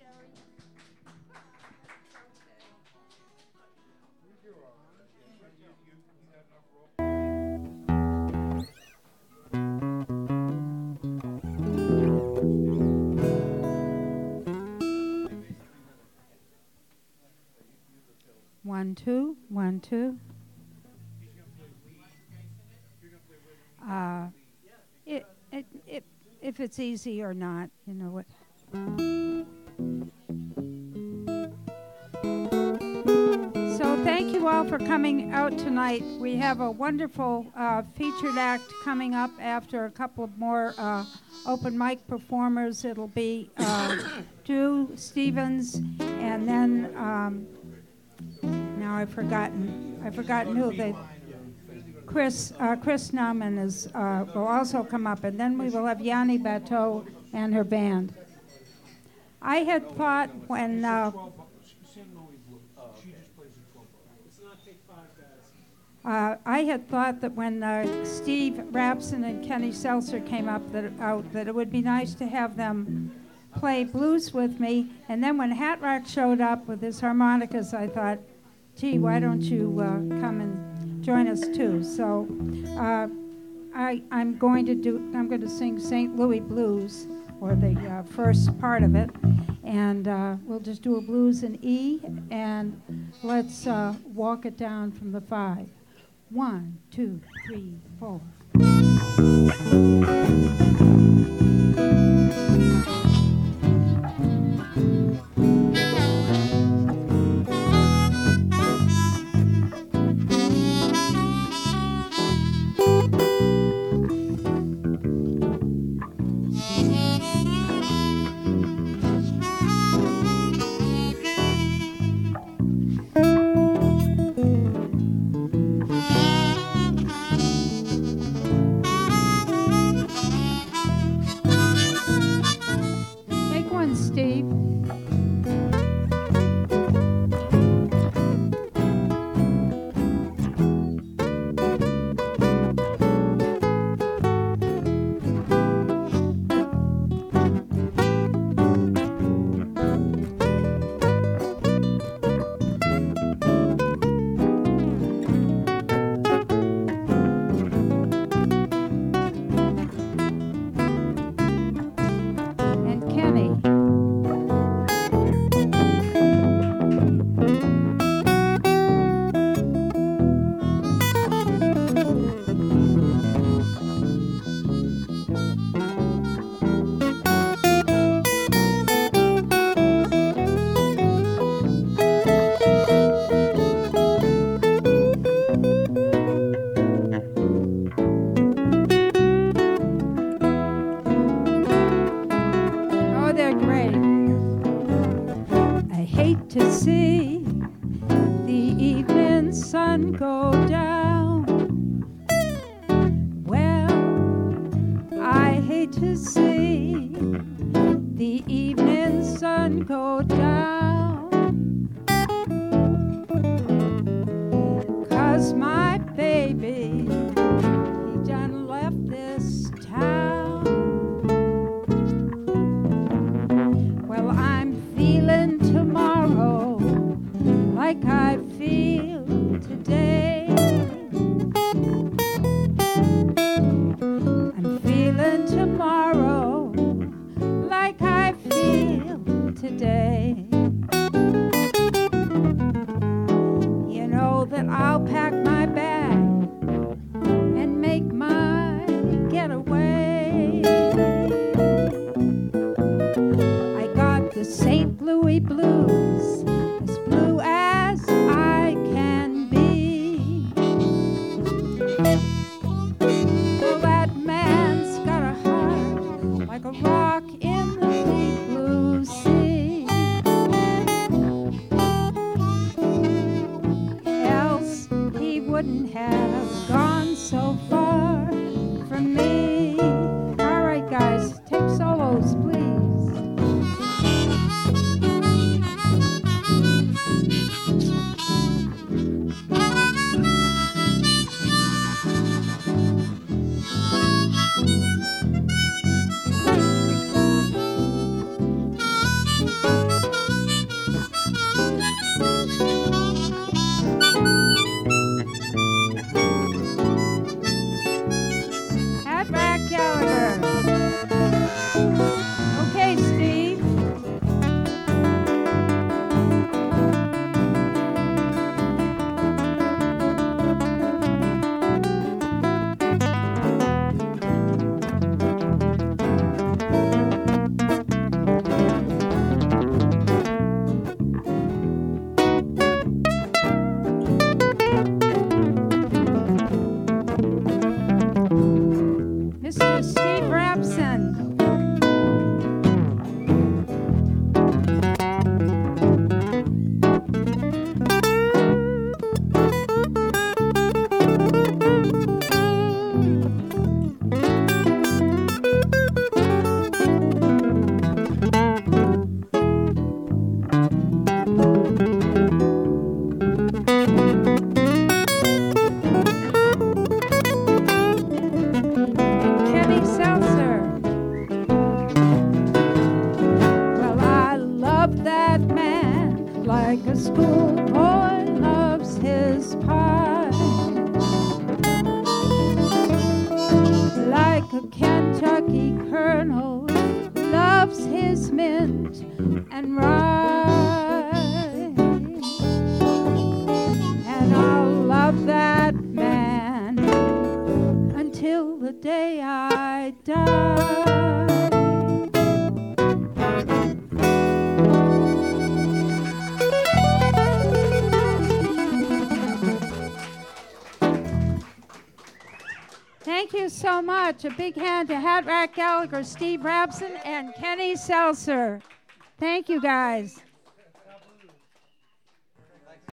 1, 2, 1, 2. If it's easy or not, you know what. So thank you all for coming out tonight. We have a wonderful featured act coming up after a couple of more open mic performers. It'll be Drew Stevens, and then now I've forgotten who they. Chris Nauman will also come up, and then we will have Yanni Bateau and her band. I had thought when I had thought that when Steve Rapson and Kenny Seltzer came up that it would be nice to have them play blues with me. And then when Hat Rock showed up with his harmonicas, I thought, gee, why don't you come and join us too? So I'm going to sing St. Louis Blues, or the first part of it, and we'll just do a blues in E, and let's walk it down from the 5. 1, 2, 3, 4. love that man like a schoolboy loves his pie, like a Kentucky colonel loves his mint and rye. And I'll love that man until the day I die. Thank you so much. A big hand to Hat Rat Gallagher, Steve Rabson, and Kenny Seltzer. Thank you, guys.